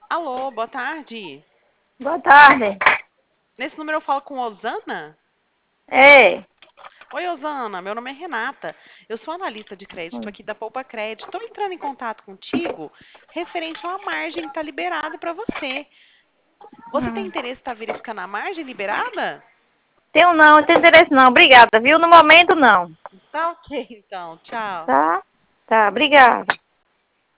Alô, boa tarde. Boa tarde. Nesse número eu falo com Osana? Ei. Oi, Osana, meu nome é Renata. Eu sou analista de crédito aqui da Poupa Crédito. Estou entrando em contato contigo referente a uma margem que está liberada para você. Você tem interesse em estar verificando a margem liberada? Não tenho interesse não. Obrigada, viu? No momento não. Tá ok, então. Tchau. Tá? Tá, obrigada.